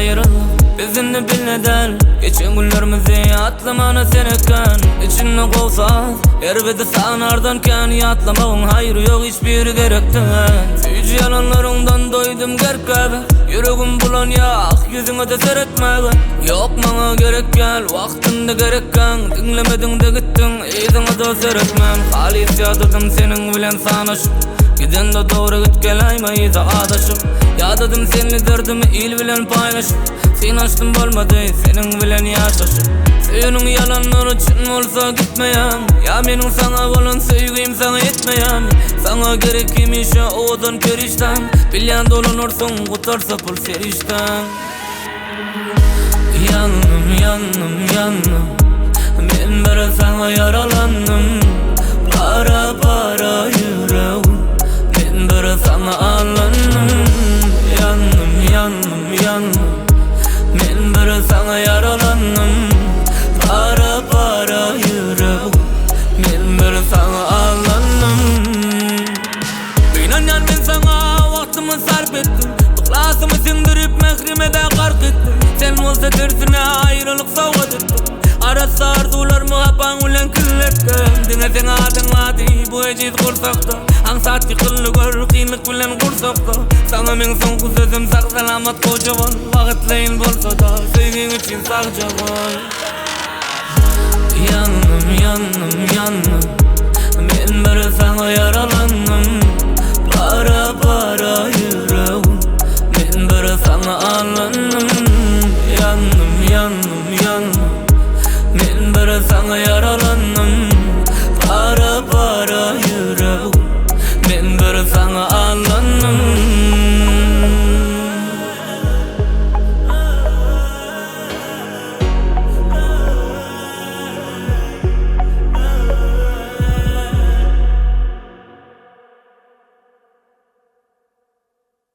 ayrılık bizini bilmeden. Geçen günlerimizi atlamana sen eken. İçinne kovsaz her bedi sanardanken yatlamağın hayrı yok hiçbir gerekten. Tüyücü yalanlarından doydum gerkebe. Yüreğim bulan yak yüzüne de seyretmeye. Yok bana gerek gel vaktinde gerekken. Dinlemedin de gittin izine de seyretmem. Halis yadadım senin bilen sanaşıp. Giden de doğru git gel aymayız adaşıp. Yadadım seni derdimi il bilen paylaşıp. Sen açtın bolmadı senin bilen yaşaşıp. Senin yalanlar için olsa gitmeyem. Ya benim sana olan sevgim sana yetmeyem. Sana gerek imiş ya odan perişten. Bilyan dolanırsın kutarsa pul serişten. Yandım yandım yandım. Ben böyle sana yaralandım. Para para yüreğim. Ben böyle sana ağlandım. Yandım yandım yandım. Ben böyle sana yaralandım. Para para yüreğim. Ben böyle sana ağlandım. İnan ben sana vaktimi sarf ettim. Tıklasımı sindirip mehrime de kark ettim. Sen olsa tersine ayrılık savut ettim. Arası arzularımı hapan ulen küllettim. Dine sen adın bu eciz kursakta. Ansat yıkıllı gör kıyınlık bilen kursakta. Sana men son sözüm sak selamat kocaman. Vakitleyin bolsa da sevgin için sakcaman. Yandım yandım yandım. Ben böyle sana yaralandım. Para para yüreğim. Ben böyle sana ağlandım. Yandım yandım yandım. Ben böyle sana yaralandım.